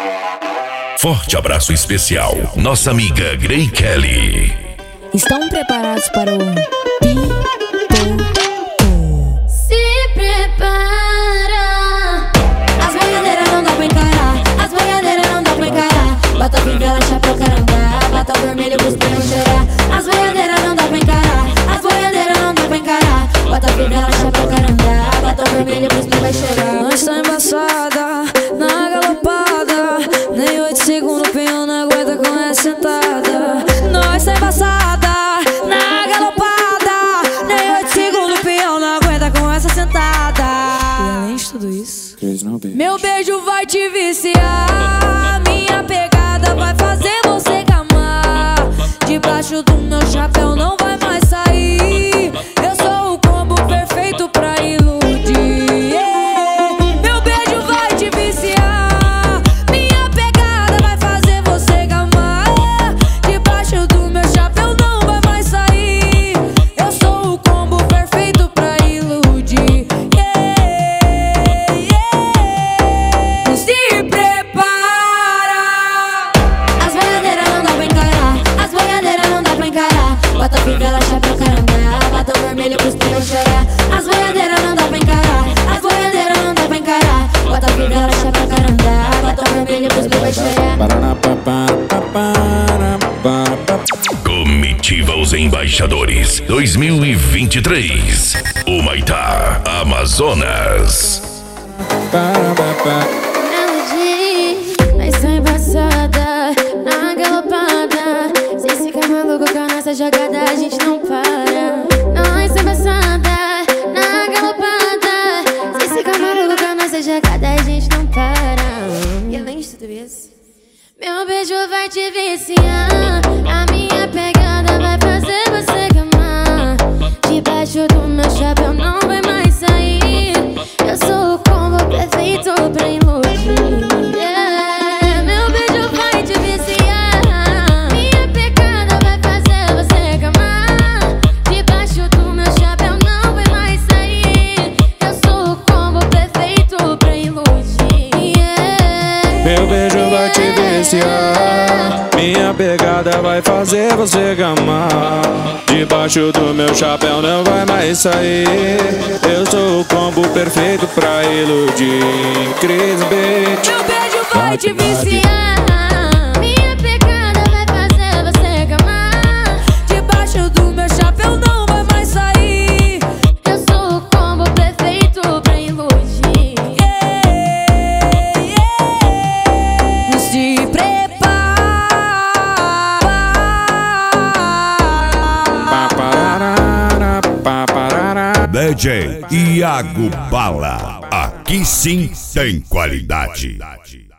Forte abraço especial, nossa amiga Grey Kelly. Estão preparados para o Pipoco? Se prepara. As boiadeiras não dá pra encarar, as boiadeiras não dá pra encarar. Bota fivela, chapéu, carandá, bota vermelho, busca não cheirar. As boiadeiras não dá pra encarar, as boiadeiras não dá pra encarar. Bota fivela, chapéu, carandá, bota vermelho, busca vai cheirar. Nós tá embaçada, na galopada, nem 8 segundos o peão não aguenta com essa sentada. Nós tá embaçada, na galopada, nem 8 segundos o peão não aguenta com essa sentada. E além de tudo isso, meu beijo vai te viciar, minha pegada vai fazer você gamar. Debaixo do meu chapéu não vai mais sair. Eu sou o combo perfeito pra iludir. Meu beijo vai te viciar, minha pegada vai fazer você gamar. Debaixo do meu chapéu não vai mais sair. Eu sou o combo perfeito pra iludir. Se prepara. As boiadeiras não dá pra encarar, as boiadeiras não dá pra encarar. Bota fivela, chapéu, carandá, bota vermelho pros pneus chorar. As boiadeiras não dá pra encarar, as boiadeiras não dá pra encarar. Bota fivela, chapéu, carandá, bota vermelho pros pneus chorar. Comitiva Os Embaixadores 2023. Humaitá, Amazonas. Nós tá embaçada, na galopada. Cê fica maluco com a nossa jogada, a gente não para. Nós tá embaçada, na galopada. Cê fica maluco com a nossa jogada, a gente não para. E além de tudo isso, meu beijo vai te viciar, a minha pegada vai fazer você gamar. Debaixo do meu chapéu não vai mais sair. Eu sou o combo perfeito pra iludir. Meu beijo vai te viciar, minha pegada vai fazer você gamar. Debaixo do meu chapéu não vai mais sair. Eu sou o combo perfeito pra iludir. Meu beijo vai te viciar, minha pegada vai fazer você gamar. Debaixo do meu chapéu não vai mais sair. Eu sou o combo perfeito pra iludir. Chris Beat. Meu beijo vai te viciar, minha pegada vai fazer você gamar. debaixo do meu chapéu não vai mais sair. Eu sou o combo perfeito pra iludir. Se prepara. DJ Iago Bala. Aqui sim tem qualidade.